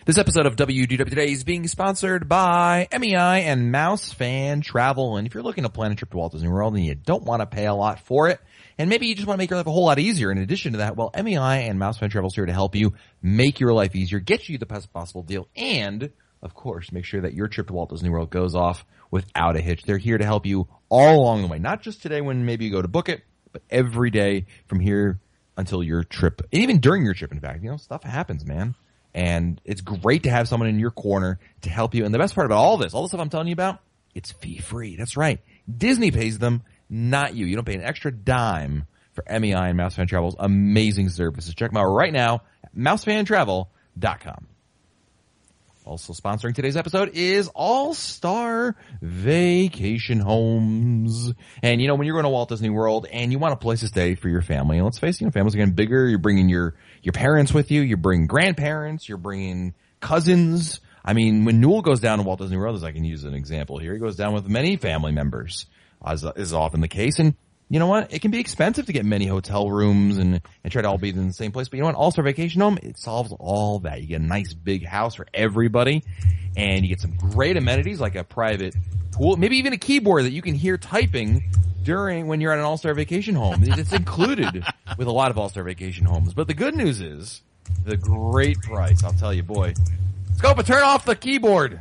This episode of WDW Today is being sponsored by MEI and Mouse Fan Travel. And if you're looking to plan a trip to Walt Disney World and you don't want to pay a lot for it, and maybe you just want to make your life a whole lot easier in addition to that, well, MEI and Mouse Fan Travel is here to help you make your life easier, get you the best possible deal, and, of course, make sure that your trip to Walt Disney World goes off without a hitch. They're here to help you all along the way, not just today when maybe you go to book it, but every day from here until your trip, and even during your trip, in fact. You know, stuff happens, man. And it's great to have someone in your corner to help you. And the best part about all the stuff I'm telling you about, it's fee-free. That's right. Disney pays them, not you. You don't pay an extra dime for MEI and Mouse Fan Travel's amazing services. Check them out right now at mousefantravel.com. Also sponsoring today's episode is All-Star Vacation Homes. And, you know, when you're going to Walt Disney World and you want a place to stay for your family, and let's face it, you know, families are getting bigger. You're bringing your parents with you. You're bringing grandparents. You're bringing cousins. I mean, when Newell goes down to Walt Disney World, as I can use an example here, he goes down with many family members, as is often the case. And you know what? It can be expensive to get many hotel rooms and try to all be in the same place. But you know what? All-Star Vacation Home, it solves all that. You get a nice big house for everybody, and you get some great amenities like a private pool, maybe even a keyboard that you can hear typing when you're at an All-Star Vacation Home. It's included with a lot of All-Star Vacation Homes. But the good news is the great price. I'll tell you, boy. Scopa, turn off the keyboard.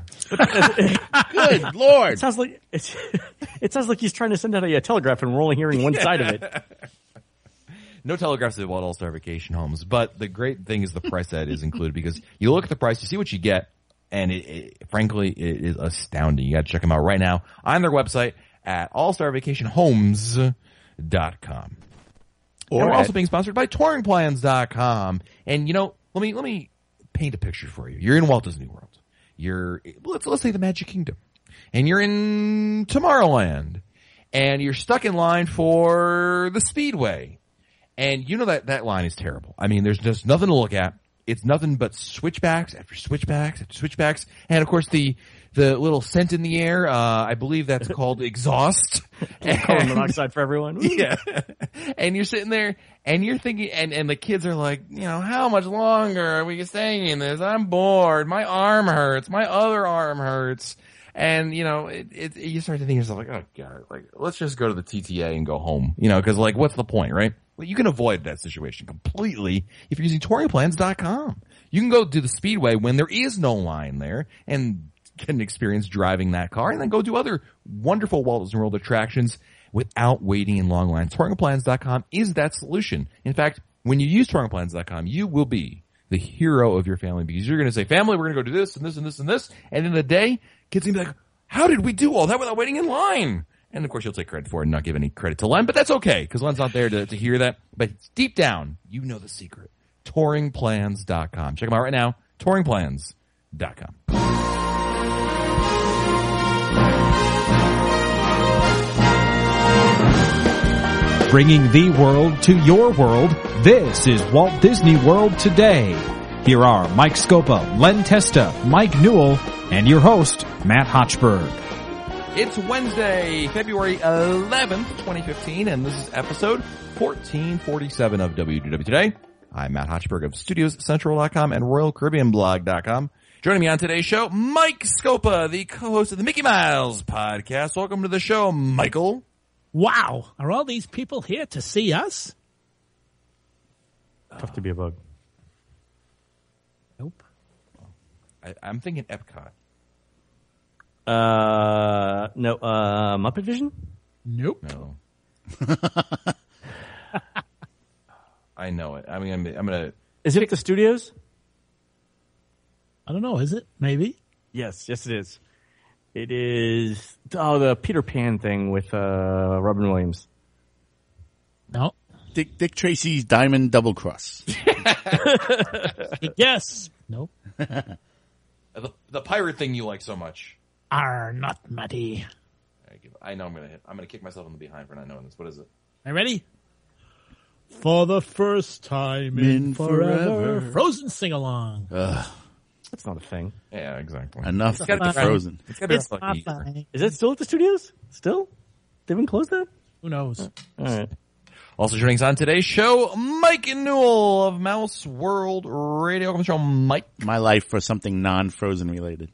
Good Lord. It sounds like he's trying to send out a telegraph and we're only hearing one side of it. No telegraphs at All-Star Vacation Homes, but the great thing is the price that is included, because you look at the price, you see what you get, and frankly, it is astounding. You got to check them out right now on their website at allstarvacationhomes.com. And we're also being sponsored by touringplans.com. And you know, let me paint a picture for you. You're in Walt Disney World. Let's say the Magic Kingdom, and you're in Tomorrowland, and you're stuck in line for the Speedway, and you know that line is terrible. I mean, there's just nothing to look at. It's nothing but switchbacks after switchbacks after switchbacks, and of course the little scent in the air. I believe that's called exhaust. Carbon monoxide for everyone. Woo. Yeah. And you're sitting there and you're thinking, and the kids are like, you know, how much longer are we staying in this? I'm bored. My arm hurts. My other arm hurts. And, you know, you start to think to yourself like, oh God, like, let's just go to the TTA and go home. You know, cause like, what's the point, right? Well, you can avoid that situation completely if you're using touringplans.com. You can go do the Speedway when there is no line there and get an experience driving that car, and then go do other wonderful Walt Disney World attractions without waiting in long lines. Touringplans.com is that solution. In fact, when you use touringplans.com, you will be the hero of your family, because you're going to say, family, we're going to go do this and this and this and this. And in the day, kids are going to be like, how did we do all that without waiting in line? And of course, you'll take credit for it and not give any credit to Len, but that's okay, because Len's not there to hear that. But deep down, you know the secret. Touringplans.com. Check them out right now. Touringplans.com. Bringing the world to your world, this is Walt Disney World Today. Here are Mike Scopa, Len Testa, Mike Newell, and your host, Matt Hochberg. It's Wednesday, February 11th, 2015, and this is episode 1447 of WDW Today. I'm Matt Hochberg of StudiosCentral.com and RoyalCaribbeanBlog.com. Joining me on today's show, Mike Scopa, the co-host of the Mickey Mouse Podcast. Welcome to the show, Michael. Wow. Are all these people here to see us? Tough to be a bug. Nope. I'm thinking Epcot. No, Muppet Vision? Nope. No. I know it. I mean, I'm going to... Is it at the studios? I don't know. Is it? Maybe. Yes, it is. It is, the Peter Pan thing with Robin Williams. No. Dick Tracy's Diamond Double Cross. Yes. Nope. The pirate thing you like so much. Are not Matty. I know I'm gonna kick myself in the behind for not knowing this. What is it? Are you ready? For the first time in forever. Frozen sing-along. That's not a thing. Yeah, exactly. Enough with the Frozen. It's not funny. Is it still at the studios? Still? They haven't closed that? Who knows? All right. Also joining us on today's show, Mike Newell of Mouse World Radio. Welcome to the show, Mike. My life for something non-Frozen related.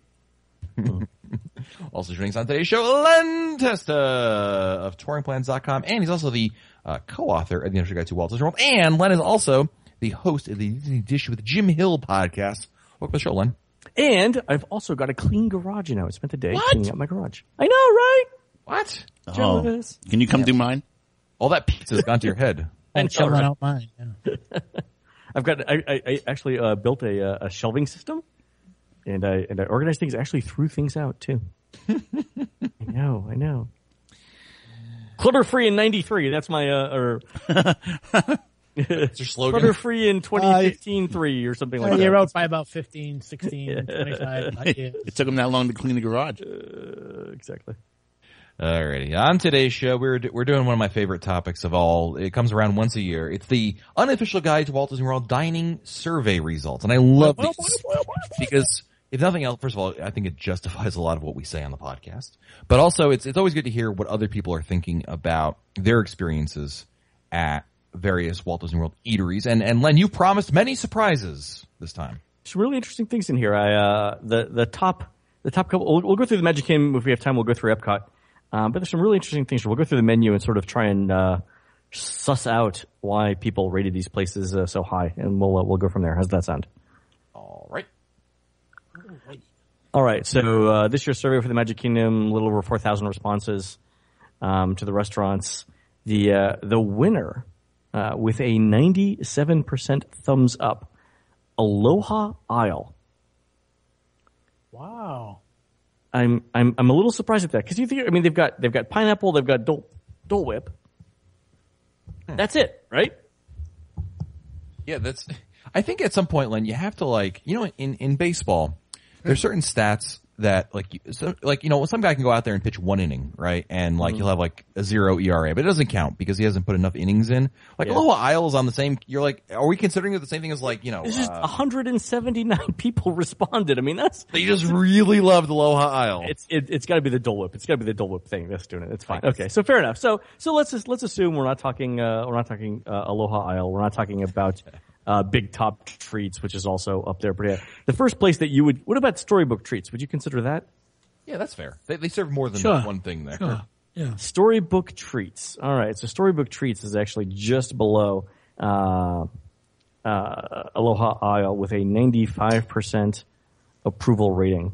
Also joining us on today's show, Len Testa of TouringPlans.com, and he's also the co-author of the Industry Guide to Walt Disney World. And Len is also the host of the Disney Dish with Jim Hill podcast. Welcome to the show, Len. And I've also got a clean garage now. I spent the day cleaning up my garage. I know, right? What? Jealous. Can you come do mine? All that pizza's gone to your head. I'm chilling out mine. Yeah. I've got. I actually built a shelving system, and I organized things. Actually, threw things out too. I know. Clutter free in '93. That's my It's your slogan. Clutter free in 2015 3 or something like that. You're out by about 15, 16, 25 ideas. It took him that long to clean the garage. Exactly. Alrighty. On today's show, we're doing one of my favorite topics of all. It comes around once a year. It's the unofficial guide to Walt Disney World dining survey results. And I love these because if nothing else, first of all, I think it justifies a lot of what we say on the podcast. But also it's always good to hear what other people are thinking about their experiences at various Walt Disney World eateries. And Len, you promised many surprises this time. Some really interesting things in here. The top couple, we'll go through the Magic Kingdom. If we have time, we'll go through Epcot. But there's some really interesting things. We'll go through the menu and sort of try and suss out why people rated these places so high, and we'll go from there. How's that sound? All right. All right. So this year's survey for the Magic Kingdom, a little over 4,000 responses to the restaurants. The winner with a 97% thumbs up, Aloha Isle. Wow. I'm a little surprised at that because you think, I mean, they've got pineapple, they've got Dole Whip. That's it, right? Yeah, I think at some point, Len, you have to in baseball, there's certain stats that some guy can go out there and pitch one inning, right? And he'll have a 0 ERA, but it doesn't count because he hasn't put enough innings in. Aloha Isle is on the same, you're like, are we considering it the same thing as It's just 179 people responded. I mean, they just really loved Aloha Isle. It's gotta be the Dole Whip. It's gotta be the Dole Whip thing that's doing it. It's fine. Okay. So fair enough. So let's assume we're not talking Aloha Isle. We're not talking about Big Top Treats, which is also up there. But yeah, the first place that you would, what about Storybook Treats? Would you consider that? Yeah, that's fair. They serve more than one thing there. Sure. Yeah. Storybook Treats. All right. So Storybook Treats is actually just below Aloha Isle with a 95% approval rating.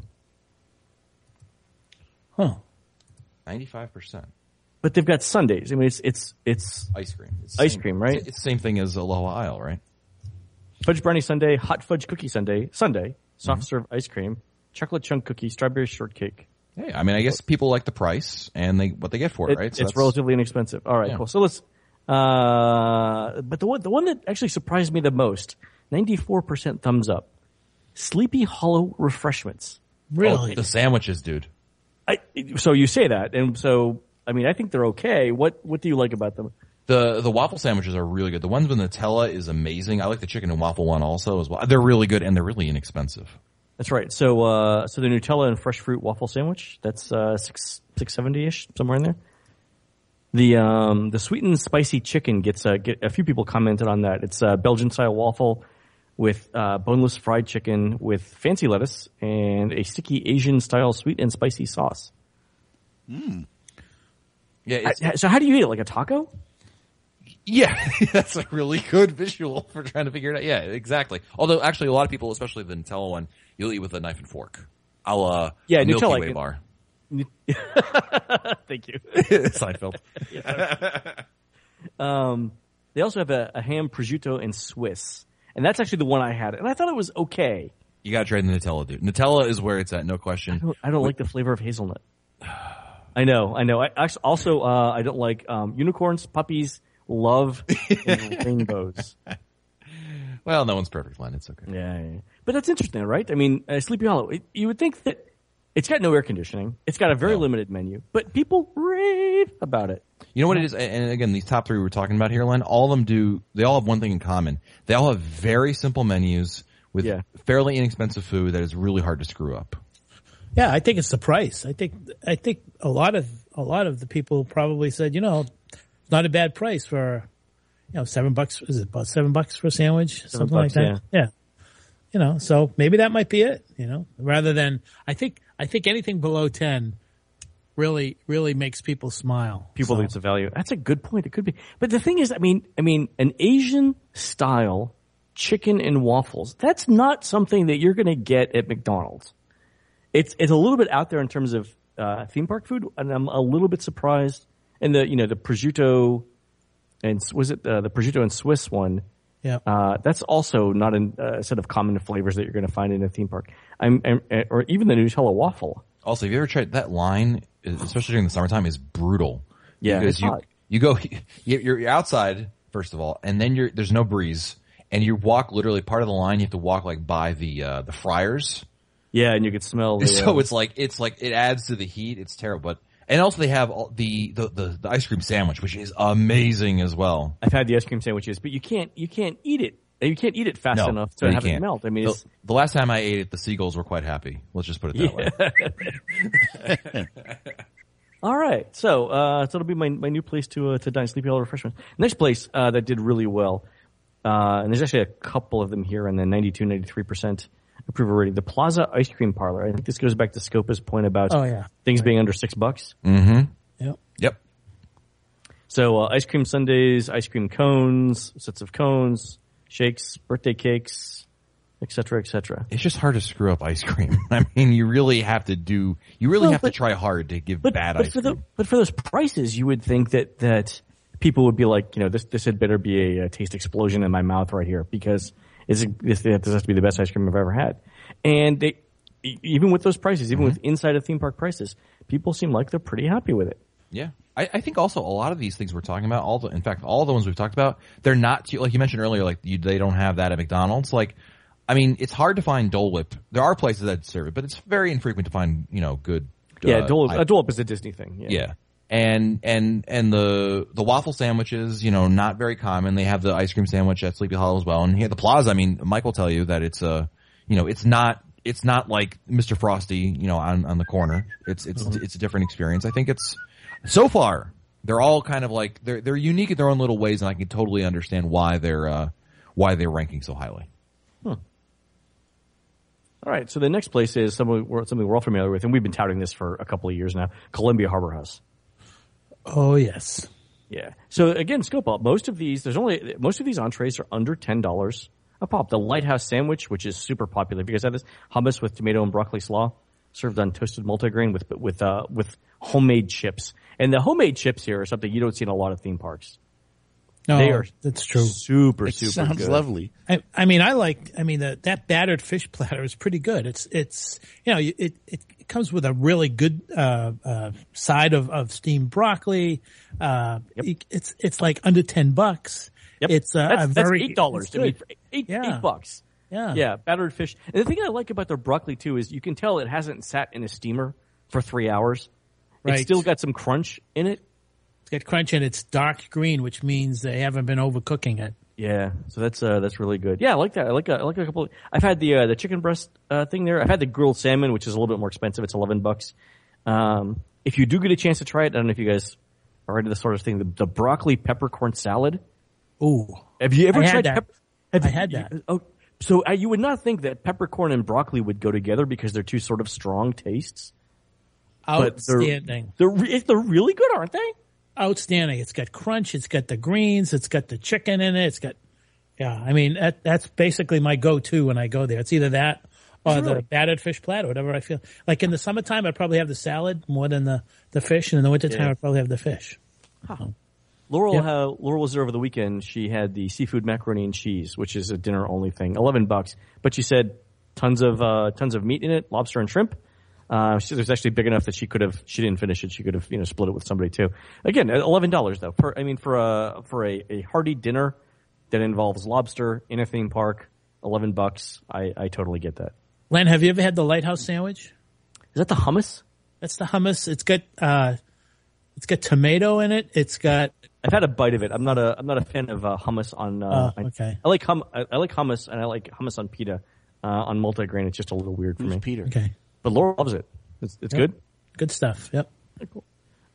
Huh. 95%. But they've got sundaes. I mean, it's ice cream. Ice cream, right? It's the same thing as Aloha Isle, right? Fudge brownie sundae, hot fudge cookie sundae, soft serve ice cream, chocolate chunk cookie, strawberry shortcake. Hey, I mean, I guess people like the price and what they get for it, right? So it's relatively inexpensive. All right, cool. So let's. But the one that actually surprised me the most, 94% thumbs up. Sleepy Hollow Refreshments. Really? Oh, the sandwiches, dude. So you say that, and so I mean, I think they're okay. What do you like about them? The waffle sandwiches are really good. The ones with Nutella is amazing. I like the chicken and waffle one also as well. They're really good and they're really inexpensive. That's right. So the Nutella and fresh fruit waffle sandwich, that's $6.70-ish, somewhere in there. The sweet and spicy chicken gets a few people commented on that. It's Belgian style waffle with boneless fried chicken with fancy lettuce and a sticky Asian style sweet and spicy sauce. Yeah. So how do you eat it? Like a taco? Yeah, that's a really good visual for trying to figure it out. Yeah, exactly. Although, actually, a lot of people, especially the Nutella one, you'll eat with a knife and fork. A Milky Nutella Way bar. Thank you. Seinfeld. They also have a ham prosciutto and Swiss. And that's actually the one I had. And I thought it was okay. You gotta try the Nutella, dude. Nutella is where it's at, no question. I don't like the flavor of hazelnut. I know. I don't like unicorns, puppies, love, and rainbows. Well, no one's perfect, Len. It's okay. Yeah. But that's interesting, right? I mean, Sleepy Hollow, you would think that it's got no air conditioning. It's got a very limited menu. But people rave about it. You know what it is? And again, these top three we're talking about here, Len, all of them they all have one thing in common. They all have very simple menus with fairly inexpensive food that is really hard to screw up. Yeah, I think it's the price. I think a lot of the people probably said, it's not a bad price for $7. Is it about $7 for a sandwich? Something like $7, that. Yeah. So maybe that might be it, rather than, I think anything below 10 really makes people smile. People think it's a value. That's a good point. It could be. But the thing is, I mean, an Asian style chicken and waffles, that's not something that you're going to get at McDonald's. It's a little bit out there in terms of theme park food, and I'm a little bit surprised. And the prosciutto, and was it the prosciutto and Swiss one? Yeah. That's also not a set of common flavors that you're going to find in a theme park. Or even the Nutella waffle. Also, have you ever tried that line, especially during the summertime, is brutal. Yeah, because it's hot. you're outside first of all, and then there's no breeze, and you walk literally part of the line. You have to walk like by the fryers. Yeah, and you could smell. So it's like it adds to the heat. It's terrible, and also they have the ice cream sandwich, which is amazing as well. I've had the ice cream sandwiches, but you can't eat it. You can't eat it fast enough to have it melt. I mean, the last time I ate it, the seagulls were quite happy. Let's just put it that way. All right, so it'll be my new place to dine, Sleepy Hollow Refreshments. Next place that did really well, and there's actually a couple of them here, and then 92-93% approval rating. The Plaza Ice Cream Parlor. I think this goes back to Scopa's point about things being under $6. Mm-hmm. Yep. So ice cream sundaes, ice cream cones, sets of cones, shakes, birthday cakes, et cetera, et cetera. It's just hard to screw up ice cream. I mean, you really have to to try hard to give bad ice cream. But for those prices, you would think that people would be like, this had better be a taste explosion in my mouth right here, because this has to be the best ice cream I've ever had. And even with those prices, even with inside of theme park prices, people seem like they're pretty happy with it. Yeah. I think also a lot of these things we're talking about, all the ones we've talked about, they're not, like you mentioned earlier, like they don't have that at McDonald's. Like, I mean, it's hard to find Dole Whip. There are places that serve it, but it's very infrequent to find, good. Dole Whip is a Disney thing. Yeah. And the waffle sandwiches, not very common. They have the ice cream sandwich at Sleepy Hollow as well. And here at the Plaza, I mean, Mike will tell you that it's it's not like Mr. Frosty, on the corner. It's a different experience. I think so far, they're all kind of like, they're unique in their own little ways, and I can totally understand why they're ranking so highly. All right, so the next place is something we're all familiar with, and we've been touting this for a couple of years now, Columbia Harbor House. Oh, yes. Yeah. So again, scope up. Most of these entrees are under $10 a pop. The Lighthouse Sandwich, which is super popular. Have you guys had this? Hummus with tomato and broccoli slaw, served on toasted multigrain with homemade chips. And the homemade chips here are something you don't see in a lot of theme parks. No, that's true. Super Sounds good. lovely. That battered fish platter is pretty good. It comes with a really good side of steamed broccoli. It's like under $10. Yep. It's that's $8. I mean, $8. Yeah, battered fish. And the thing I like about their broccoli too is you can tell it hasn't sat in a steamer for 3 hours. Right. It's still got some crunch in it. It's got crunch and it's dark green, which means they haven't been overcooking it. Yeah, so that's really good. Yeah, I like that. I like a couple. I've had the chicken breast thing there. I've had the grilled salmon, which is a little bit more expensive. It's $11. If you do get a chance to try it, I don't know if you guys are into this sort of thing. The broccoli peppercorn salad. Ooh, have you ever tried that? I had that. Oh, so you would not think that peppercorn and broccoli would go together because they're two sort of strong tastes. Outstanding. They're really good, aren't they? Outstanding. It's got crunch. It's got the greens. It's got the chicken in it. I mean, that's basically my go-to when I go there. It's either that or the battered fish platter, whatever I feel. Like in the summertime, I'd probably have the salad more than the fish. And in the wintertime, I'd probably have the fish. Huh. Laurel was there over the weekend. She had the seafood macaroni and cheese, which is a dinner-only thing, $11. But she said tons of meat in it, lobster and shrimp. It was actually big enough that she didn't finish it. She could have, split it with somebody too. Again, $11 though. For a hearty dinner that involves lobster in a theme park, $11. I totally get that. Len, have you ever had the Lighthouse Sandwich? Is that the hummus? That's the hummus. It's got tomato in it. I've had a bite of it. I'm not a fan of hummus on. Okay. I like hummus and I like hummus on pita. On multigrain, it's just a little weird for me. Peter. Okay. But Laura loves it. It's good. Good stuff. Yep. Cool.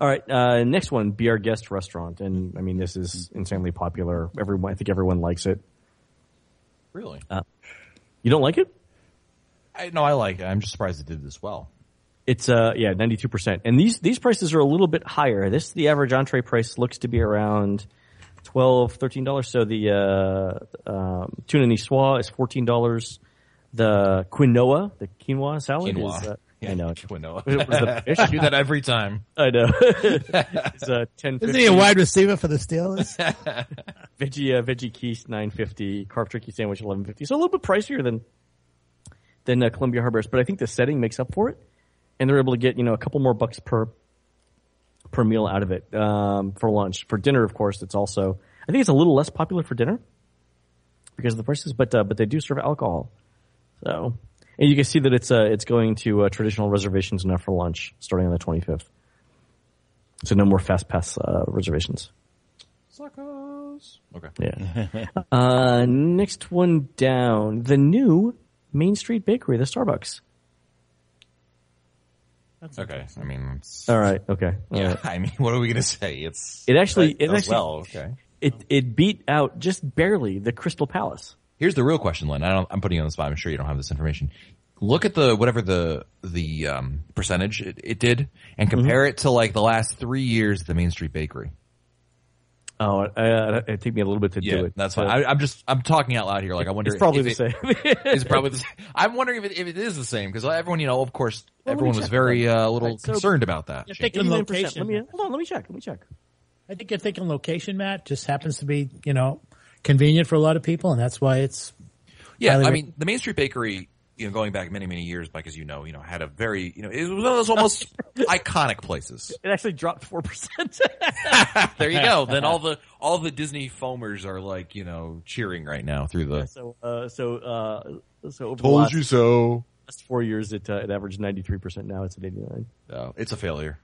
All right, next one, Be Our Guest Restaurant. And, I mean, this is insanely popular. I think everyone likes it. Really? You don't like it? I like it. I'm just surprised it did this well. It's 92%. And these prices are a little bit higher. The average entree price looks to be around $12, $13. So the tuna niçoise is $14. The quinoa salad is I know. Quinoa. Was the fish? I do that every time. I know. It's $10.50. Isn't he a wide receiver for the Steelers? Veggie quiche $9.50. Carp turkey sandwich $11.50. So a little bit pricier than Columbia Harbor, but I think the setting makes up for it, and they're able to get a couple more bucks per meal out of it for lunch. For dinner, of course, I think it's a little less popular for dinner because of the prices, but they do serve alcohol. So, and you can see that it's going to traditional reservations now for lunch starting on the 25th. So no more fast pass reservations. Suckers. Okay. Yeah. Next one down, the new Main Street Bakery, the Starbucks. Okay. I mean, all right. Okay. Yeah. Right. I mean, what are we gonna say? It beat out just barely the Crystal Palace. Here's the real question, Len. I'm putting you on the spot. I'm sure you don't have this information. Look at the percentage it did, and compare it to like the last 3 years at the Main Street Bakery. Oh, it took me a little bit to do it. That's fine. I'm talking out loud here. Like I wonder. It's probably the same. It's probably the same. I'm wondering if it is the same because everyone, of course, everyone was very concerned about that. You're thinking location. Let me check. I think you're thinking location, Matt. Just happens to be convenient for a lot of people, and that's why it's. Yeah, I mean, the Main Street Bakery, going back many, many years, Mike, as had a very, it was one of those almost iconic places. It actually dropped 4%. There you go. Then all the Disney foamers are like, cheering right now through the. So over Told you so. Last 4 years, it averaged 93%. Now it's at 89. No, it's a failure.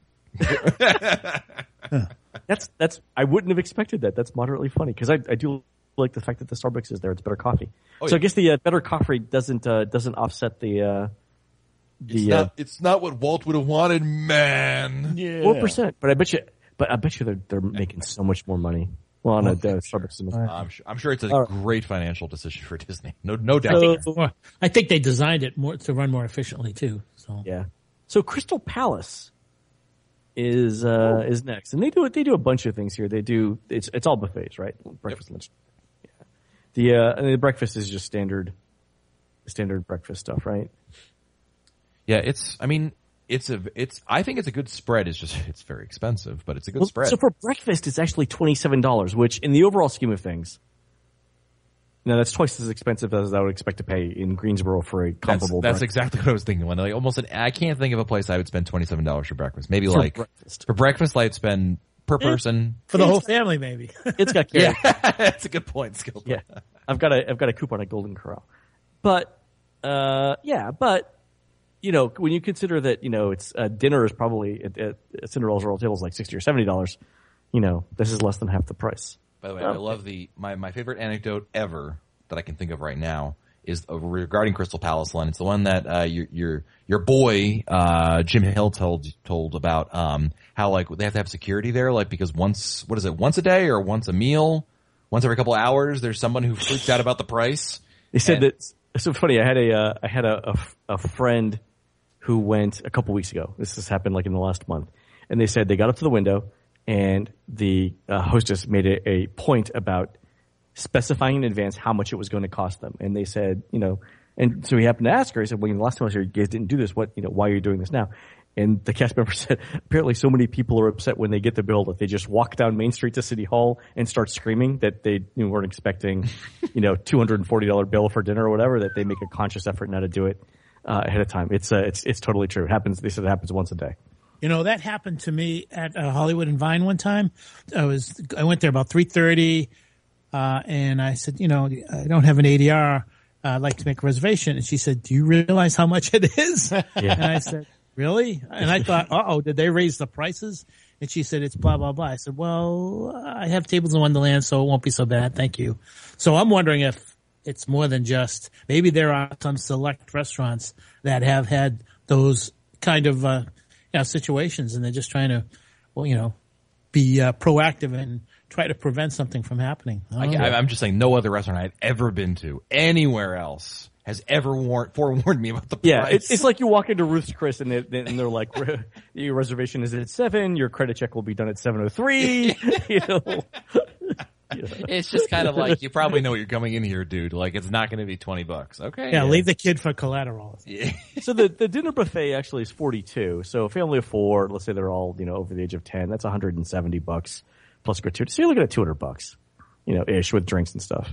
That's I wouldn't have expected that. That's moderately funny because I do like the fact that the Starbucks is there. It's better coffee. So I guess the better coffee doesn't offset the. It's not what Walt would have wanted, man. 4%, but I bet you they're making so much more money. Well, on Starbucks. I'm sure it's a great financial decision for Disney. No doubt. I think they designed it more to run more efficiently too. So yeah. So Crystal Palace is next, and they do a bunch of things here. They do it's all buffets, right? Breakfast, lunch. Yeah. The breakfast is just standard breakfast stuff, right? Yeah, I think it's a good spread. It's very expensive, but it's a good spread. So for breakfast, it's actually $27, which in the overall scheme of things, that's twice as expensive as I would expect to pay in Greensboro for a comparable. That's exactly what I was thinking. When I can't think of a place I would spend $27 for breakfast. Maybe for breakfast, I'd spend per person for the whole family. Maybe it's got that's a good point, Skilpa. Yeah, I've got a coupon at Golden Corral, but when you consider that it's dinner is probably at Cinderella's Royal Table is like $60 or $70, this is less than half the price. By the way, I love my favorite anecdote ever that I can think of right now is regarding Crystal Palace, Len. It's the one that your boy Jim Hill told about how like they have to have security there, like because once a day or once a meal, once every couple of hours, there's someone who freaks out about the price. They said that it's so funny. I had a friend who went a couple weeks ago. This has happened like in the last month, and they said they got up to the window. And the hostess made a point about specifying in advance how much it was going to cost them. And they said, and so he happened to ask her, he said, well, the last time I was here, you guys didn't do this. Why are you doing this now? And the cast member said, apparently so many people are upset when they get the bill that they just walk down Main Street to City Hall and start screaming that they weren't expecting, $240 bill for dinner or whatever, that they make a conscious effort now to do it ahead of time. It's totally true. It happens. They said it happens once a day. That happened to me at Hollywood and Vine one time. I went there about 3:30, and I said, I don't have an ADR. I'd like to make a reservation. And she said, do you realize how much it is? Yeah. And I said, really? And I thought, did they raise the prices? And she said, it's blah, blah, blah. I said, well, I have tables in Wonderland, so it won't be so bad. Thank you. So I'm wondering if it's more than just, maybe there are some select restaurants that have had those kind of, situations, and they're just trying to be proactive and try to prevent something from happening. I'm just saying, no other restaurant I've ever been to anywhere else has ever forewarned me about the price. It's like you walk into Ruth's Chris and they're like, your reservation is at 7, your credit check will be done at 7:03. It's just kind of like, you probably know what you're coming in here, dude. Like, it's not going to be $20. Okay. Yeah, leave the kid for collateral. Yeah. So the dinner buffet actually is $42. So a family of 4, let's say they're all, over the age of 10, that's $170 plus gratuity. So you're looking at $200, ish with drinks and stuff.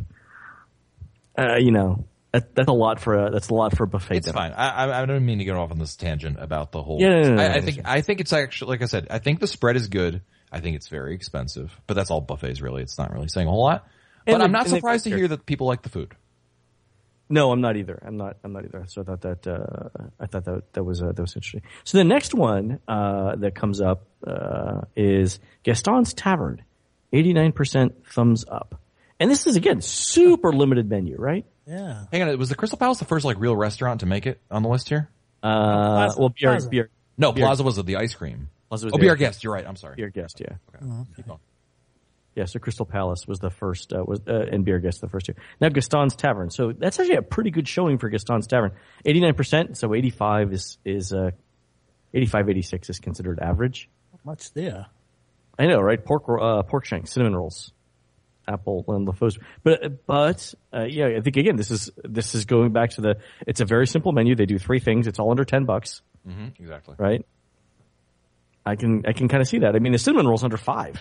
That's a lot for a buffet. It's dinner. fine. I don't mean to get off on this tangent about the whole. Yeah, no, I think it's actually, like I said, I think the spread is good. I think it's very expensive, but that's all buffets really. It's not really saying a whole lot. But I'm not surprised to hear that people like the food. No, I'm not either. I'm not either. So I thought that was interesting. So the next one that comes up is Gaston's Tavern, 89% thumbs up, and this is again super limited menu, right? Yeah. Hang on, was the Crystal Palace the first real restaurant to make it on the list here? Plaza. Plaza was the ice cream. Plaza was Be Our Guest. You're right. I'm sorry. Be Our Guest, yeah. Okay. Keep going. Yeah, so Crystal Palace was the first, and Be Our Guest the first 2. Now Gaston's Tavern. So that's actually a pretty good showing for Gaston's Tavern. 89%, so 85 is 85, 86 is considered average. Not much there. I know, right? Pork shank, cinnamon rolls, apple, and LaFosse. But yeah, I think again, this is going back to it's a very simple menu. They do 3 things. It's all under $10. Mm-hmm, exactly. Right? I can kind of see that. I mean, the cinnamon roll's under $5.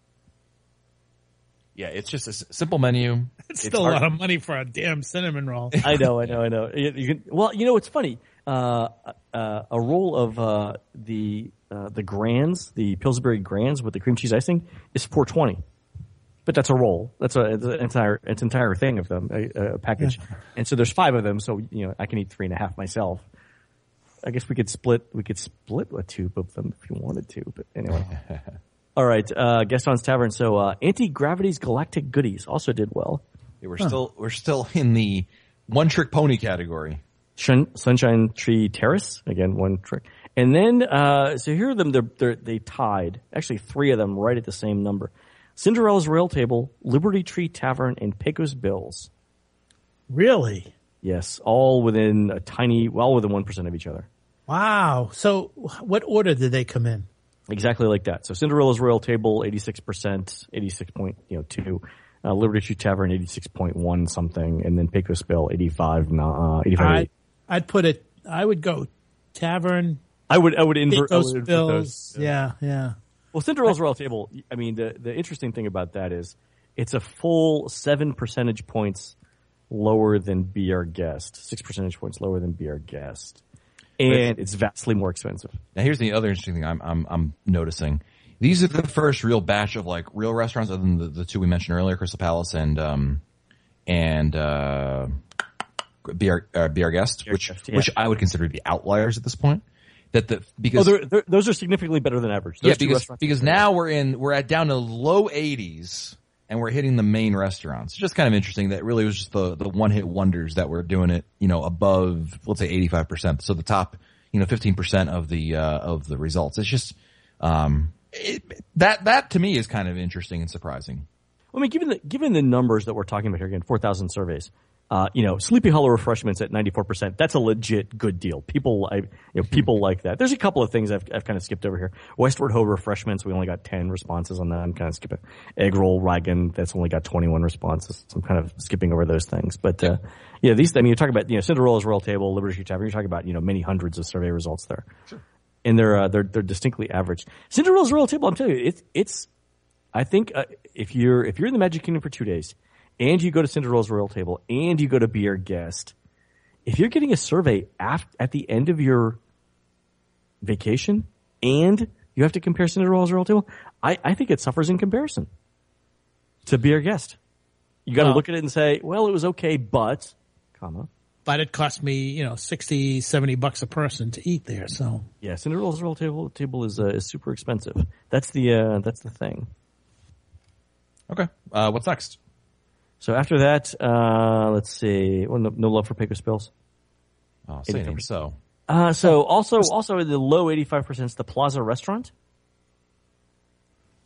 Yeah, it's just a simple menu. It's still a lot of money for a damn cinnamon roll. I know. It's funny. A roll of the Grands, the Pillsbury Grands with the cream cheese icing, is $4.20. But that's a roll. That's an entire thing of them, a package. Yeah. And so there's 5 of them. So I can eat 3.5 myself. I guess we could split a tube of them if you wanted to. But anyway. All right, Gaston's Tavern. So Anti-Gravity's Galactic Goodies also did well. Yeah, we're still in the one trick pony category. Sunshine Tree Terrace, again, one trick. And then so here are them. They tied, actually 3 of them right at the same number. Cinderella's Royal Table, Liberty Tree Tavern, and Pecos Bills. Really? Yes, all within within 1% of each other. Wow. So what order did they come in? Exactly like that. So Cinderella's Royal Table, 86%, 86.2. Liberty Tree Tavern, 86.1 something, and then Pecos Bill, 85. I would go Tavern. I would invert Pecos Bills. Yeah. Well, Cinderella's Royal Table, I mean, the interesting thing about that is it's a full 7 percentage points lower than Be Our Guest. 6 percentage points lower than Be Our Guest. And it's vastly more expensive. Now, here's the other interesting thing I'm noticing. These are the first real batch of real restaurants, other than the 2 we mentioned earlier, Crystal Palace and Be Our Guest, which I would consider to be outliers at this point. Because those are significantly better than average. Because now we're down to low 80s. And we're hitting the main restaurants. It's just kind of interesting that really was just the one-hit wonders that were doing it, above, let's say 85%. So the top, 15% of the results. It's just, that to me is kind of interesting and surprising. Well, I mean, given the numbers that we're talking about here, again, 4,000 surveys, Sleepy Hollow refreshments at 94%. That's a legit good deal. People like that. There's a couple of things I've kind of skipped over here. Westward Ho refreshments, we only got 10 responses on that. I'm kind of skipping. Egg roll Ragan, that's only got 21 responses. So I'm kind of skipping over those things. But you're talking about Cinderella's Royal Table, Liberty Tree Tavern. You're talking about many hundreds of survey results there. Sure. And they're distinctly average. Cinderella's Royal Table, I'm telling you, it's. I think if you're in the Magic Kingdom for 2 days, and you go to Cinderella's Royal Table, and you go to Be Our Guest, if you're getting a survey at the end of your vacation, and you have to compare Cinderella's Royal Table, I think it suffers in comparison to Be Our Guest. You got to look at it and say, well, it was okay, but, But it cost me, $60, $70 a person to eat there. So yeah, Cinderella's Royal Table is super expensive. That's the thing. Okay, what's next? So after that, let's see. Well, no love for Pecos Bills. Oh, saying so. So also in the low 85% is the Plaza Restaurant.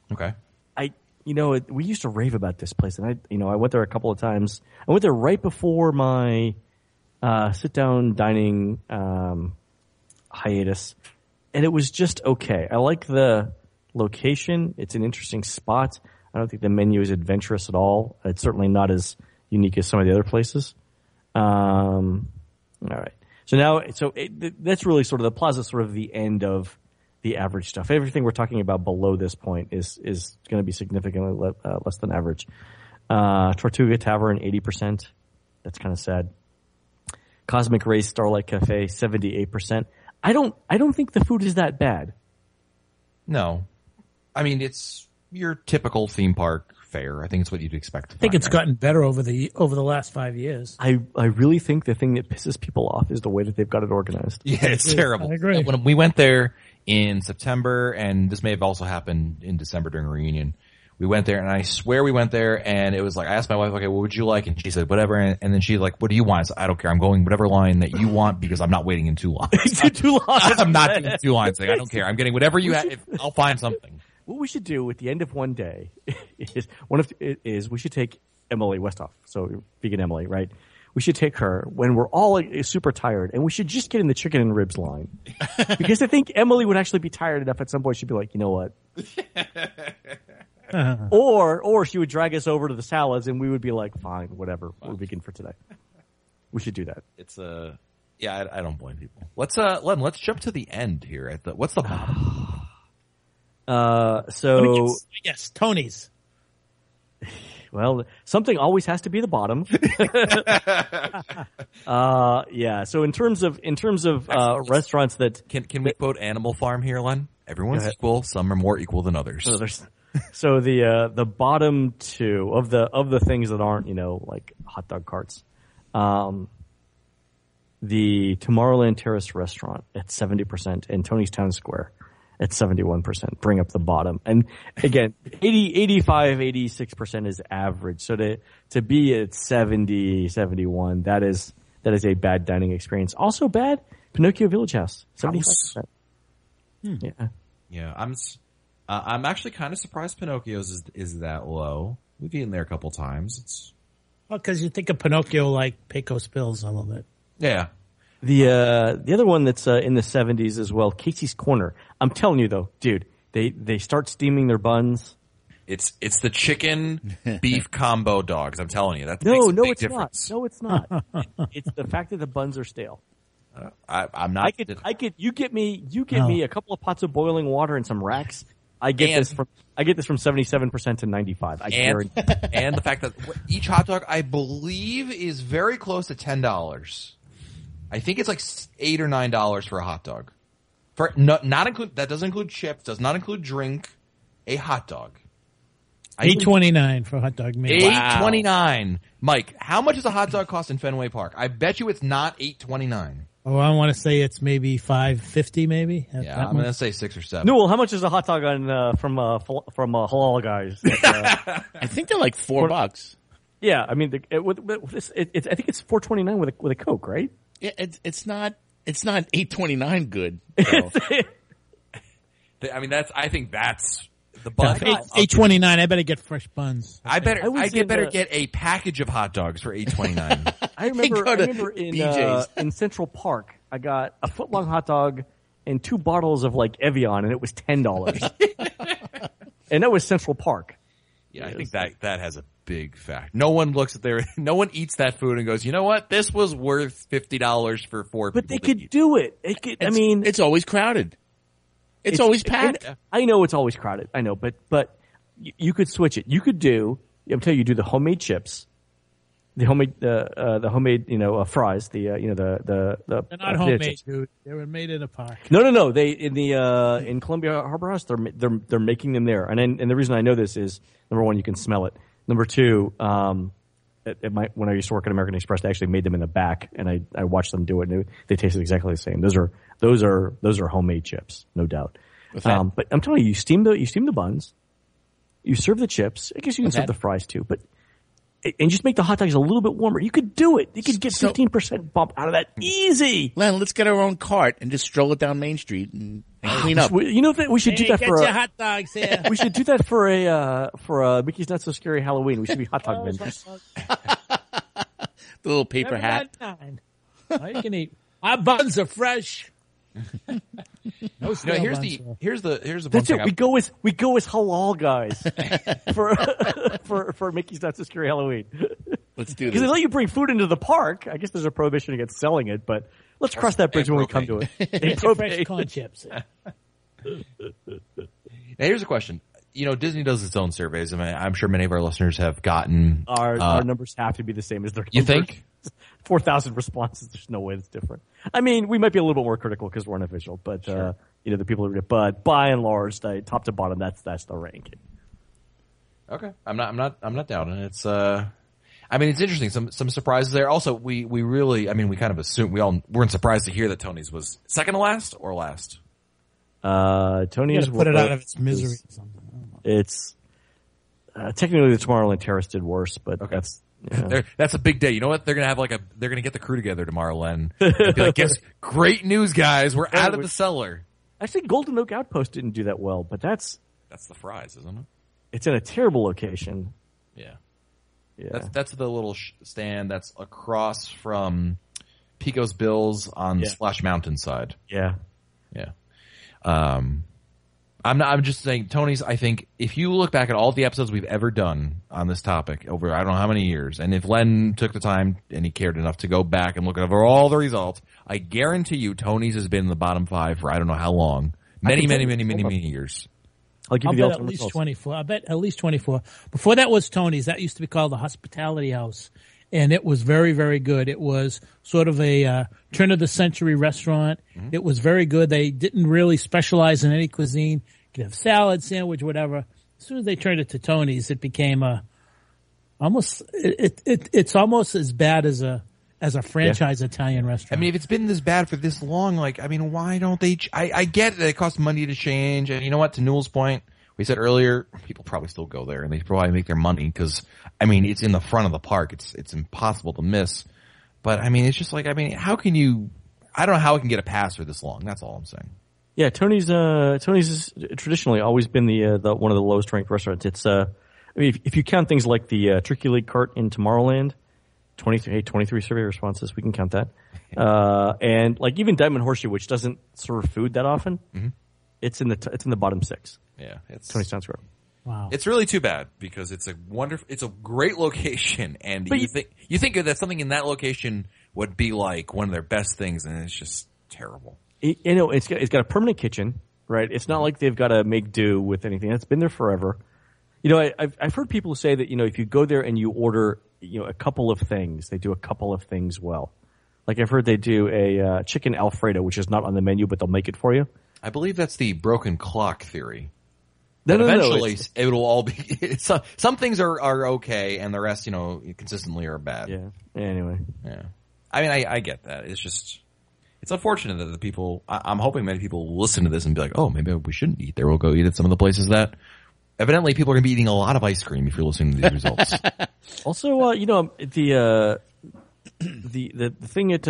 Okay. We used to rave about this place, and I went there a couple of times. I went there right before my sit-down dining hiatus, and it was just okay. I like the location. It's an interesting spot. I don't think the menu is adventurous at all. It's certainly not as unique as some of the other places. All right. So that's really sort of the plaza, sort of the end of the average stuff. Everything we're talking about below this point is going to be significantly less than average. Tortuga Tavern, 80%. That's kind of sad. Cosmic Race Starlight Cafe, 78%. I don't think the food is that bad. No. I mean, it's your typical theme park fare. I think it's what you'd expect. I think it's gotten better over the last 5 years. I really think the thing that pisses people off is the way that they've got it organized. Yeah, it's terrible. I agree. When we went there in September, and this may have also happened in December during a reunion, we went there, and I swear we went there, and it was like, I asked my wife, okay, what would you like? And she said, whatever. And then she's like, what do you want? I said, I don't care. I'm going whatever line that you want because I'm not waiting in 2 lines. I'm not doing 2 lines. Like, I don't care. I'm getting whatever you have. I'll find something. What we should do at the end of one day is we should take Emily Westhoff, so vegan Emily, right? We should take her when we're all super tired, and we should just get in the chicken and ribs line. Because I think Emily would actually be tired enough at some point. She'd be like, you know what? Or she would drag us over to the salads, and we would be like, fine, whatever, we're vegan for today. We should do that. It's yeah, I don't blame people. Let's jump to the end here. What's the bottom? Yes, Tony's. Well, something always has to be the bottom. Yeah. So in terms of restaurants that can we quote Animal Farm here, Len? Everyone's equal. Some are more equal than others. So the bottom two of the things that aren't like hot dog carts, the Tomorrowland Terrace restaurant at 70% and Tony's Town Square at 71%, bring up the bottom. And again, 85, 86% is average. So to be at 70, 71, that is a bad dining experience. Also bad, Pinocchio Village House, 75%. Yeah. Yeah, I'm actually kind of surprised Pinocchio's is that low. We've eaten there a couple times. Well, because you think of Pinocchio like Pecos Bills a little bit. Yeah. The other one that's in the 70s as well, Casey's Corner. I'm telling you though, dude, they start steaming their buns. It's the chicken beef combo dogs. I'm telling you, that no, makes a big it's difference. not. No, it's not. It's the fact that the buns are stale. I'm not. You get me a couple of pots of boiling water and some racks. I get this from 77% to 95. I guarantee. And the fact that each hot dog, I believe, is very close to $10. I think it's like $8 or $9 for a hot dog. That doesn't include chips, does not include drink. A hot dog. $8.29 for a hot dog meal. $8.29. Mike, how much does a hot dog cost in Fenway Park? I bet you it's not $8.29. Oh, I want to say it's maybe $5.50, maybe. Yeah, I'm going to say 6 or 7. Newell, how much is a hot dog from Halal Guys? I think they're like $4. Yeah, I mean, I think it's $4.29 with a Coke, right? Yeah, it's not $8.29 good. So. I mean, I think that's the bun. $8.29. I better get fresh buns. I better get a package of hot dogs for $8.29. I remember in Central Park, I got a foot-long hot dog and 2 bottles of like Evian, and it was $10. And that was Central Park. Yeah, I think that has a big fact. No one no one eats that food and goes, you know what? This was worth $50 for 4 people. But they could do it. It's always crowded. It's always packed. I know it's always crowded. I know, but you could switch it. You could do. I'm telling you, do the homemade chips, the homemade fries. They're not homemade, dude. They were made in a park. No. They in Columbia Harbor House. They're making them there. And the reason I know this is, number one, you can smell it. Number two, when I used to work at American Express, they actually made them in the back, and I watched them do it, and they tasted exactly the same. Those are homemade chips, no doubt. But I'm telling you, you steam the buns, you serve the chips. I guess you can serve the fries too, and just make the hot dogs a little bit warmer. You could do it. You could get 15% bump out of that easy. Len, let's get our own cart and just stroll it down Main Street and and clean up. You know that we should do Hey, that get for your hot dogs here. we should do that for a Mickey's Not So Scary Halloween. We should be hot dog men. The little paper hat. All you can eat. Our buns are fresh. No stale here's buns, the though. here's the one That's thing it. We go with halal guys for Mickey's Not So Scary Halloween. Let's do Because they this. let you bring food into the park. I guess there's a prohibition against selling it, but let's cross that bridge when we come to it. Get your fresh corn chips. Now here's a question. Disney does its own surveys. I mean, I'm sure many of our listeners have gotten Our numbers have to be the same as their You numbers. think? 4,000 responses. There's no way that's different. I mean, we might be a little bit more critical because we're unofficial, but the people who read it. But by and large, top to bottom, that's the ranking. Okay. I'm not doubting it. It's it's interesting. Some surprises there. Also, we really, we kind of assumed we all weren't surprised to hear that Tony's was second to last or last. You Tony's gotta put it out of its misery or something. It's technically the Tomorrowland Terrace did worse, but Okay. that's That's a big day. You know what? They're gonna have they're gonna get the crew together tomorrow, Len. They'll be like, guess, great news, guys. We're out of the cellar. actually Golden Oak Outpost didn't do that well, but that's the Fries, isn't it? it's in a terrible location. Yeah. Yeah, That's the little stand that's across from Pico's Bills on Splash Mountain side. yeah. Yeah. I'm just saying, Tony's, I think if you look back at all the episodes we've ever done on this topic over I don't know how many years, and if Len took the time and he cared enough to go back and look over all the results, I guarantee you Tony's has been in the bottom 5 for I don't know how long. Many years. I'll give I'll you the bet at ultimate least results. 24. I bet at least 24. Before that was Tony's. That used to be called the Hospitality House. And it was very, very good. It was sort of a turn of the century restaurant. Mm-hmm. It was very good. They didn't really specialize in any cuisine. You could have salad, sandwich, whatever. As soon as they turned it to Tony's, it became it's almost as bad as a franchise Italian restaurant. If it's been this bad for this long, why don't they? I get that it costs money to change, and you know what? To Newell's point, we said earlier, people probably still go there, and they probably make their money because, it's in the front of the park. It's impossible to miss. But it's just how can you? I don't know how it can get a pass for this long. That's all I'm saying. Yeah, Tony's has traditionally always been the one of the lowest ranked restaurants. It's if you count things like the Turkey Leg Cart in Tomorrowland. 23 survey responses. We can count that. And even Diamond Horseshoe, which doesn't serve food that often, it's in the bottom 6. Yeah, it's Tony's Town Square. Wow. It's really too bad because it's a great location, and you think that something in that location would be like one of their best things, and it's just terrible. It's got a permanent kitchen, right? It's not like they've got to make do with anything. It's been there forever. I've heard people say that if you go there and you order a couple of things, they do a couple of things well. Like I've heard they do a chicken Alfredo, which is not on the menu, but they'll make it for you. I believe that's the broken clock theory. No, Eventually, it'll all be. Some things are okay, and the rest, consistently are bad. Yeah. Anyway. Yeah. I get that. It's just, it's unfortunate that the people. I'm hoping many people listen to this and be like, oh, maybe we shouldn't eat there. We'll go eat at some of the places that. Evidently, people are going to be eating a lot of ice cream if you're listening to these results. Also, the thing at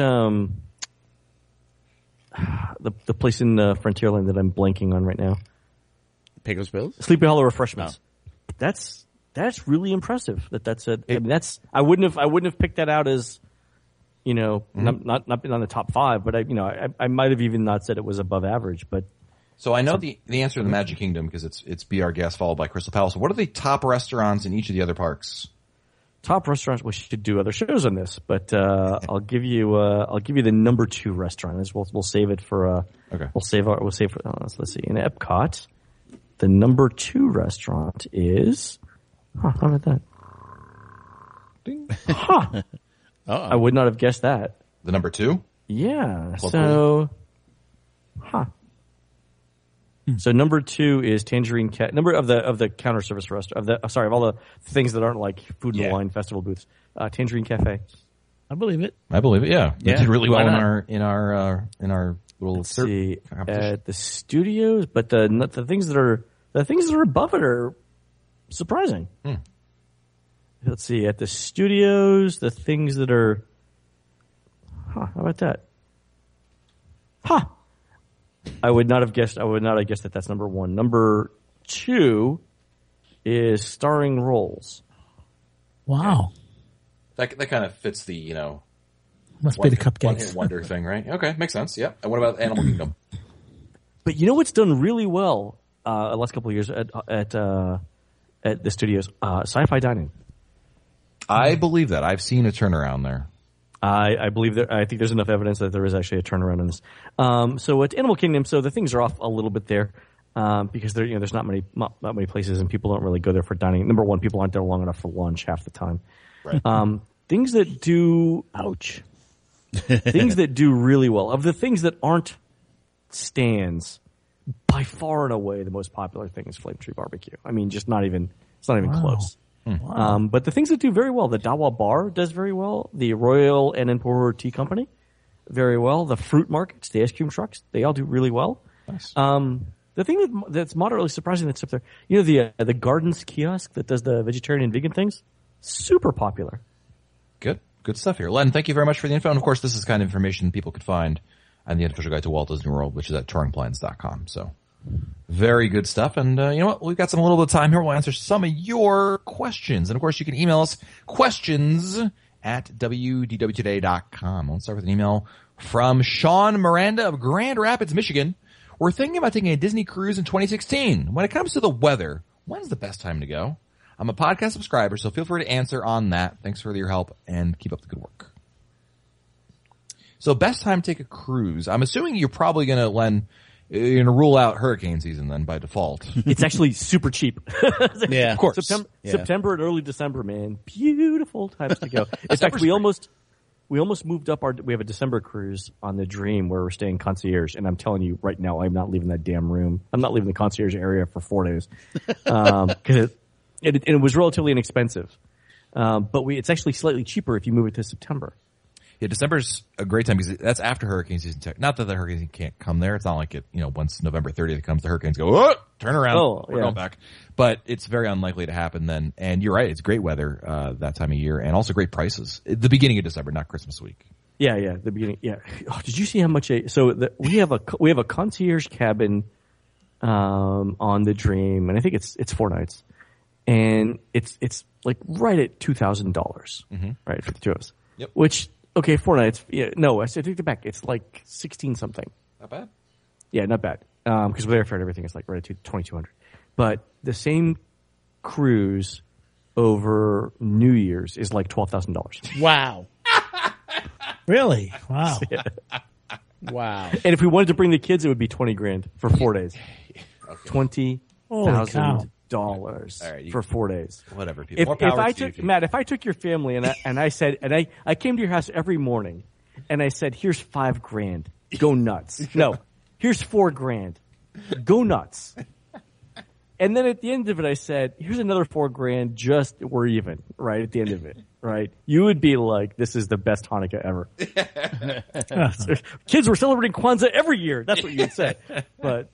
the place in Frontierland that I'm blanking on right now, Pecos Bills? Sleepy Hollow Refreshments. That's really impressive. I wouldn't have picked that out as not been on the top 5, but I might have even not said it was above average, but. So I know the answer to the Magic Kingdom because it's Be Our Guest followed by Crystal Palace. What are the top restaurants in each of the other parks? Top restaurants. We should do other shows on this, but I'll give you the number 2 restaurant. We'll save it for okay. Let's see. In Epcot, the number 2 restaurant is. How about that? Ding. Huh. I would not have guessed that. The number 2? Yeah. So. Huh. So number 2 is Tangerine Cafe. Number of the counter service restaurant of all the things that aren't like food and wine festival booths. Tangerine Cafe. I believe it. Yeah. They did really well in our little. Let's see at the studios, but the things that are above it are surprising. Let's see at the studios, the things that are. How about that? I would not have guessed that that's number one. Number two is starring roles. Wow. That kind of fits the, Must be the one cupcakes. hit wonder thing, right? Okay, makes sense. Yeah. And what about Animal Kingdom? But you know what's done really well the last couple of years at the studios? Sci-Fi Dining. I believe that. I've seen a turnaround there. I believe I think there's enough evidence that there is actually a turnaround in this. So at Animal Kingdom, so the things are off a little bit there because there's not many places and people don't really go there for dining. Number one, people aren't there long enough for lunch half the time. Right. Things that do things that do really well, of the things that aren't stands, by far and away the most popular thing is Flame Tree Barbecue. I mean, it's not even close. Wow. But the things that do very well, the Dawa Bar does very well, the Royal and Emperor Tea Company, very well, the fruit markets, the ice cream trucks, they all do really well. Nice. The thing that's moderately surprising that's up there, the Gardens kiosk that does the vegetarian and vegan things, super popular. Good stuff here. Len, thank you very much for the info. And of course, this is kind of information people could find on the Unofficial Guide to Walt Disney World, which is at touringplans.com. So very good stuff. And you know what? We've got a little bit of time here. We'll answer some of your questions. And of course, you can email us questions at wdwtoday.com. Let's start with an email from Sean Miranda of Grand Rapids, Michigan. We're thinking about taking a Disney cruise in 2016. When it comes to the weather, when's the best time to go? I'm a podcast subscriber, so feel free to answer on that. Thanks for your help and keep up the good work. So best time to take a cruise. I'm assuming you're probably going to rule out hurricane season then by default. It's actually super cheap. Yeah, of course. Yeah. September and early December, man. Beautiful times to go. In fact, we almost moved up we have a December cruise on the Dream where we're staying concierge. And I'm telling you right now, I'm not leaving that damn room. I'm not leaving the concierge area for 4 days. Cause it was relatively inexpensive. But it's actually slightly cheaper if you move it to September. Yeah, December's a great time because that's after hurricane season. Not that the hurricane can't come there. It's not like once November 30th comes, the hurricanes go, oh, turn around, we're going back. But it's very unlikely to happen then. And you're right, it's great weather that time of year and also great prices. The beginning of December, not Christmas week. Yeah, the beginning. Yeah. Oh, did you see how much? We have a concierge cabin on the Dream, and I think it's 4 nights, and it's like right at $2,000, right, for the two of us. Yep. Which. Okay, 4 nights. Yeah, no, I take it back. It's like 16 something. Not bad. Yeah, not bad. Because with airfare and everything, it's like right at 2,200. But the same cruise over New Year's is like $12,000. Wow. Really? Wow. Yeah. Wow. And if we wanted to bring the kids, it would be $20,000 for 4 days. Holy cow. $20,000 for 4 days. Whatever, people. More power to you. Matt, if I took your family and I said, and I came to your house every morning and I said, here's $5,000, go nuts. No, here's $4,000, go nuts. And then at the end of it, I said, here's another $4,000, just we're even, right? At the end of it, right? You would be like, this is the best Hanukkah ever. Kids were celebrating Kwanzaa every year. That's what you'd say. But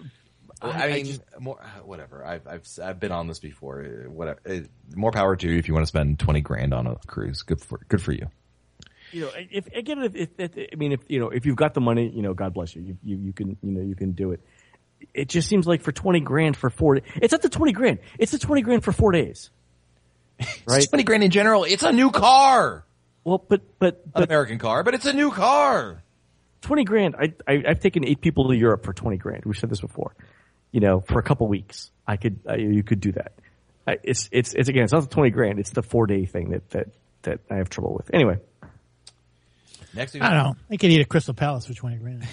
whatever. I've been on this before. Whatever. More power to you if you want to spend $20,000 on a cruise. Good for you. If you've got the money, God bless you. You can do it. It just seems like for $20,000 for 4 days. It's not the $20,000. It's the $20,000 for 4 days. Right? It's $20,000 in general. It's a new car. Well, but an American car, but it's a new car. $20,000. I've taken 8 people to Europe for $20,000. We've said this before. For a couple weeks, you could do that. It's again, it's not the $20,000. It's the 4 day thing that I have trouble with. Anyway. Next I don't know. I could eat at Crystal Palace for $20,000.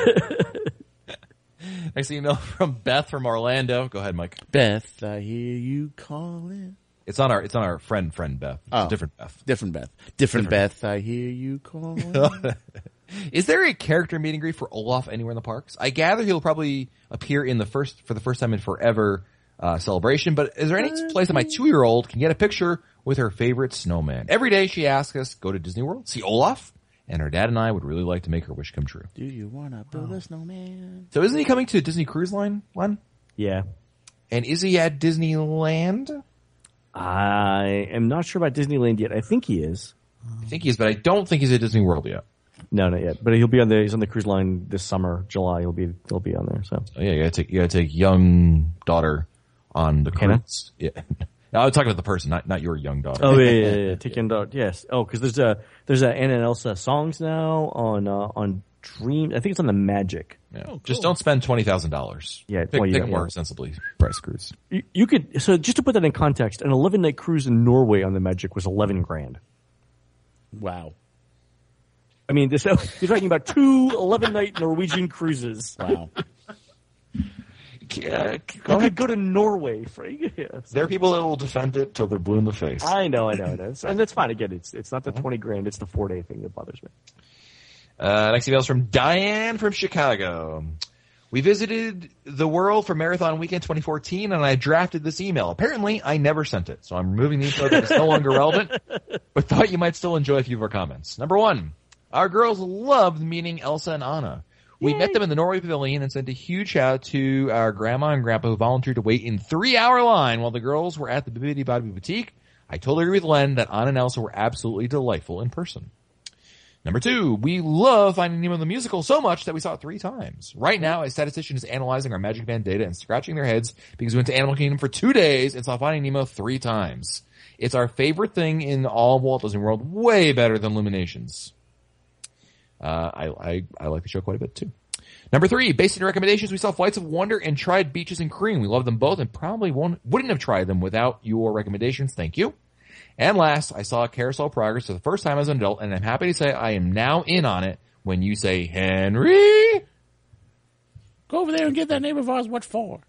Next email from Beth from Orlando. Go ahead, Mike. Beth, I hear you calling. It's on our friend Beth. It's a different Beth. Different Beth, I hear you calling. Is there a character meet and greet for Olaf anywhere in the parks? I gather he'll probably appear for the first time in forever celebration, but is there any place that my 2-year-old can get a picture with her favorite snowman? Every day she asks us, go to Disney World, see Olaf, and her dad and I would really like to make her wish come true. Do you want to build a snowman? So isn't he coming to Disney Cruise Line, Len? Yeah. And is he at Disneyland? I am not sure about Disneyland yet. I think he is. I think he is, but I don't think he's at Disney World yet. No, not yet. But he's on the cruise line this summer, July. He'll be on there. So Oh, yeah, you gotta take young daughter on the Hannah? cruise. Yeah. No, I was talking about the person, not your young daughter. oh yeah. Take him out. Yes. Oh, because there's a Anna and Elsa songs now on Dream. I think it's on the Magic. Yeah. Just don't spend $20,000. Yeah, pick well, a yeah. more sensibly priced cruise. You could just to put that in context, an 11-night cruise in Norway on the Magic was $11,000. Wow. I mean, you're talking about 2 11-night Norwegian cruises. Wow. You could go to Norway for There are people that will defend it till they're blue in the face. I know, and that's fine. Again, it's not the $20,000; it's the 4-day thing that bothers me. Next email is from Diane from Chicago. We visited the world for Marathon Weekend 2014, and I drafted this email. Apparently, I never sent it, so I'm removing the info that is no longer relevant, but thought you might still enjoy a few of our comments. Number 1, our girls loved meeting Elsa and Anna. We met them in the Norway Pavilion and sent a huge shout out to our grandma and grandpa who volunteered to wait in 3-hour line while the girls were at the Bibbidi Bobbidi Boutique. I totally agree with Len that Anna and Elsa were absolutely delightful in person. Number 2, we love Finding Nemo the musical so much that we saw it 3 times. Right now, a statistician is analyzing our Magic Band data and scratching their heads because we went to Animal Kingdom for 2 days and saw Finding Nemo 3 times. It's our favorite thing in all of Walt Disney World, way better than Illuminations. I like the show quite a bit too. Number 3, based on your recommendations, we saw Flights of Wonder and tried Beaches and Cream. We love them both and probably wouldn't have tried them without your recommendations. Thank you. And last, I saw Carousel Progress for the first time as an adult, and I'm happy to say I am now in on it when you say, Henry! Go over there and get that neighbor of ours what for.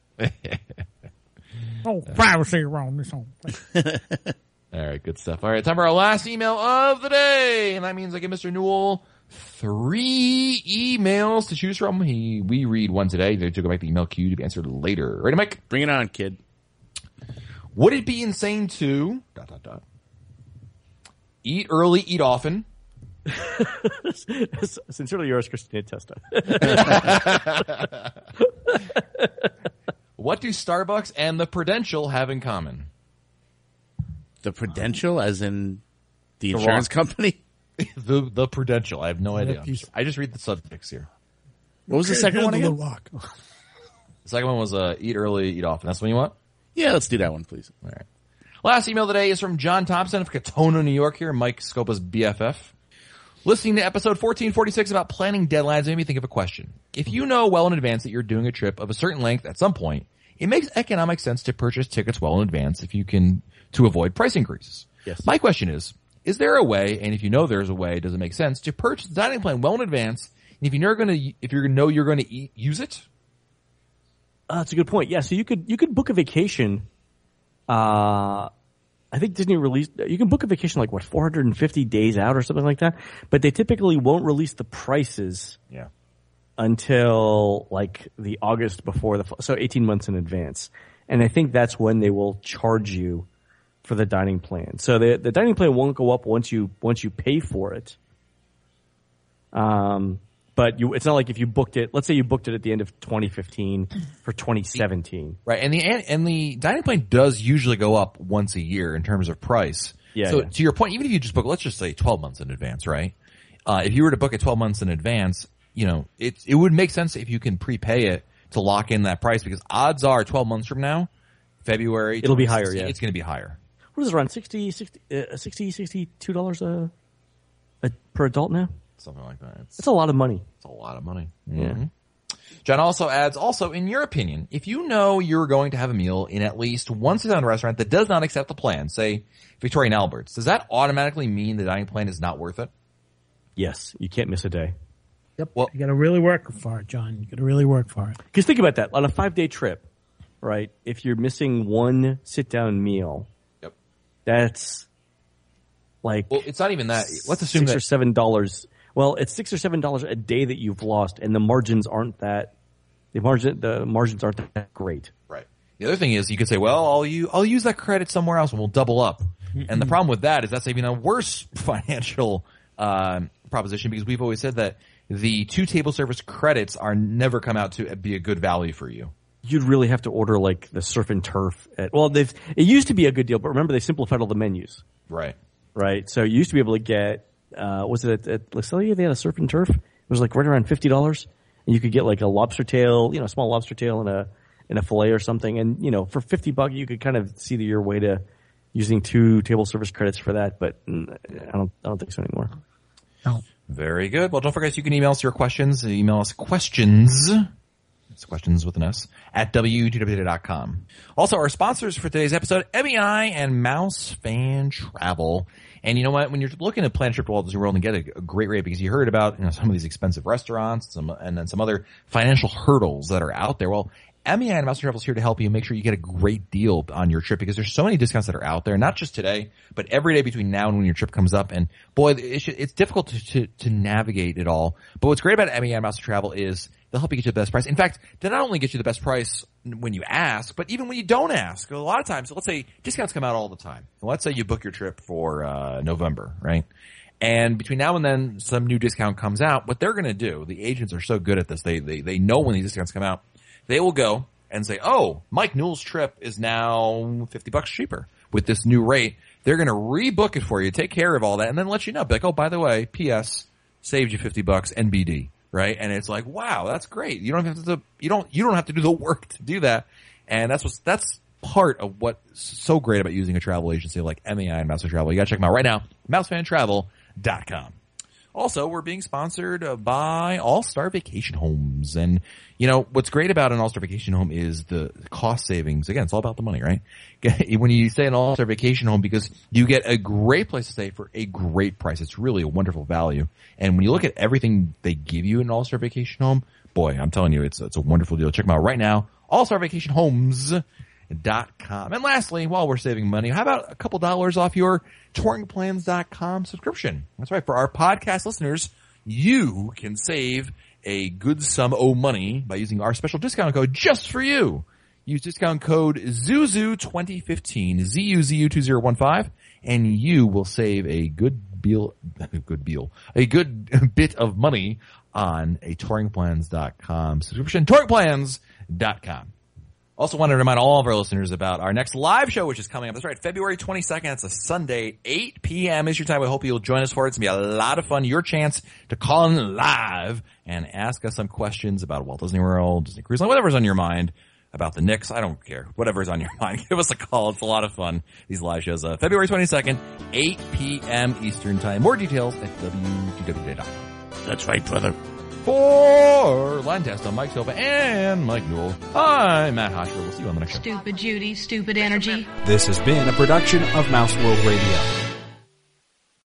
Oh, privacy around this home. All right, good stuff. All right, time for our last email of the day, and that means I give Mr. Newell 3 emails to choose from. We read one today. They took back the email queue to be answered later. Ready, Mike? Bring it on, kid. Would it be insane to... ... eat early, eat often? Sincerely yours, Christina Testa. What do Starbucks and the Prudential have in common? The Prudential, as in the insurance company? The Prudential. I have no idea. I just read the subtext here. What was the second one again? The second one was eat early, eat often. That's what you want? Yeah, let's do that one, please. All right. Last email today is from John Thompson of Katona, New York here, Mike Scopa's BFF. Listening to episode 1446 about planning deadlines made me think of a question. If you know well in advance that you're doing a trip of a certain length at some point, it makes economic sense to purchase tickets well in advance if you can, to avoid price increases. Yes. My question is there a way, and if you know there's a way, does it make sense to purchase the dining plan well in advance, and if you're going to use it? That's a good point. Yeah, so you could book a vacation. I think Disney released, you can book a vacation like 450 days out or something like that, but they typically won't release the prices until like the August before so 18 months in advance. And I think that's when they will charge you for the dining plan. So the dining plan won't go up once you pay for it. But it's not like if you booked it, let's say you booked it at the end of 2015 for 2017. Right. And the dining plan does usually go up once a year in terms of price. Yeah. So to your point, even if you just book, let's just say 12 months in advance, right? If you were to book it 12 months in advance, it would make sense if you can prepay it to lock in that price because odds are 12 months from now, February, it'll be higher. Yeah. It's going to be higher. What is it, around $62 per adult now? Something like that. It's a lot of money. It's a lot of money. Yeah. Mm-hmm. John also adds, in your opinion, if you know you're going to have a meal in at least one sit-down restaurant that does not accept the plan, say Victoria and Albert's, does that automatically mean the dining plan is not worth it? Yes. You can't miss a day. Yep. Well, you got to really work for it, John. You got to really work for it. Because think about that. On a 5-day trip, right, if you're missing one sit-down meal, that's like... Well, it's not even that. Let's assume $6 or $7... Well, it's $6 or $7 a day that you've lost, and the margins aren't that. The margins aren't that great. Right. The other thing is, you could say, "Well, I'll use that credit somewhere else, and we'll double up." And the problem with that is that's even a worse financial proposition because we've always said that the 2 table service credits are never come out to be a good value for you. You'd really have to order like the surf and turf. It used to be a good deal, but remember they simplified all the menus. Right. Right. So you used to be able to get was it at Le Cellier? They had a surf and turf. It was like right around $50, and you could get like a lobster tail, a small lobster tail and a fillet or something. And for $50, you could kind of see your way to using 2 table service credits for that. But I don't think so anymore. No. Very good. Well, don't forget you can email us your questions. Email us questions. It's questions with an S at WTW.com. Also, our sponsors for today's episode, MEI and Mouse Fan Travel. And you know what? When you're looking to plan a trip to Walt Disney World and get a great rate, because you heard about some of these expensive restaurants, and then some other financial hurdles that are out there. Well, MEI and Mouse Fan Travel is here to help you make sure you get a great deal on your trip, because there's so many discounts that are out there, not just today, but every day between now and when your trip comes up. And boy, it's difficult to navigate it all. But what's great about MEI and Mouse Fan Travel is they'll help you get you the best price. In fact, they not only get you the best price when you ask, but even when you don't ask. A lot of times, let's say discounts come out all the time. Let's say you book your trip for November, right? And between now and then, some new discount comes out. What they're going to do, the agents are so good at this. They know when these discounts come out. They will go and say, "Oh, Mike Newell's trip is now $50 cheaper with this new rate." They're going to rebook it for you, take care of all that, and then let you know. Be like, "Oh, by the way, P.S. saved you $50 NBD." Right? And it's like, wow, that's great. You don't have to do the work to do that. And that's part of what's so great about using a travel agency like MEI and Mouse Fan Travel. You gotta check them out right now. MouseFanTravel.com. Also, we're being sponsored by All-Star Vacation Homes. And, what's great about an All-Star Vacation Home is the cost savings. Again, it's all about the money, right? When you stay in an All-Star Vacation Home, because you get a great place to stay for a great price. It's really a wonderful value. And when you look at everything they give you in an All-Star Vacation Home, boy, I'm telling you, it's a wonderful deal. Check them out right now. AllStarVacationHomes.com. And lastly, while we're saving money, how about a couple dollars off your touringplans.com subscription? That's right. For our podcast listeners, you can save a good sum of money by using our special discount code just for you. Use discount code ZUZU2015, ZUZU2015, and you will save a good bit of money on a touringplans.com subscription. Touringplans.com. Also wanted to remind all of our listeners about our next live show, which is coming up. That's right, February 22nd. It's a Sunday, 8 p.m. is your time. We hope you'll join us for it. It's going to be a lot of fun. Your chance to call in live and ask us some questions about Walt Disney World, Disney Cruise Line, whatever's on your mind, about the Knicks. I don't care. Whatever's on your mind. Give us a call. It's a lot of fun. These live shows, February 22nd, 8 p.m. Eastern Time. More details at WTW.com. That's right, brother. For Len Testa, Mike Silva, and Mike Newell, I'm Matt Hosher. We'll see you on the next show. Stupid Judy, stupid energy. This has been a production of Mouse World Radio.